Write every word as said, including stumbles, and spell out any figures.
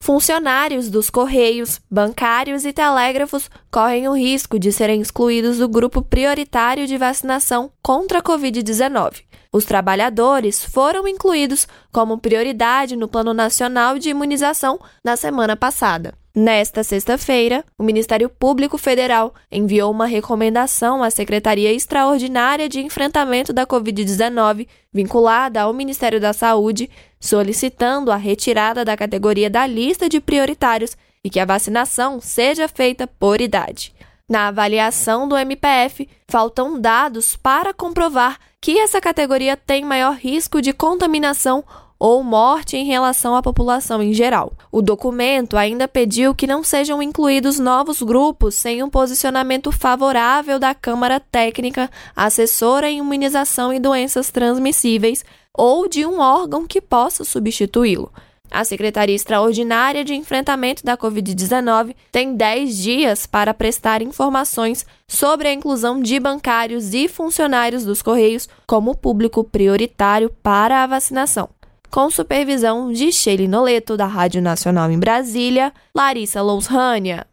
Funcionários dos Correios, bancários e telégrafos correm o risco de serem excluídos do grupo prioritário de vacinação contra a covid dezenove. Os trabalhadores foram incluídos como prioridade no Plano Nacional de Imunização na semana passada. Nesta sexta-feira, o Ministério Público Federal enviou uma recomendação à Secretaria Extraordinária de Enfrentamento da covid dezenove, vinculada ao Ministério da Saúde, solicitando a retirada da categoria da lista de prioritários e que a vacinação seja feita por idade. Na avaliação do M P F, faltam dados para comprovar que essa categoria tem maior risco de contaminação ou morte em relação à população em geral. O documento ainda pediu que não sejam incluídos novos grupos sem um posicionamento favorável da Câmara Técnica Assessora em Imunização e Doenças Transmissíveis ou de um órgão que possa substituí-lo. A Secretaria Extraordinária de Enfrentamento da covid dezenove tem dez dias para prestar informações sobre a inclusão de bancários e funcionários dos Correios como público prioritário para a vacinação. Com supervisão de Sheila Noleto, da Rádio Nacional em Brasília, Larissa Lousrânia.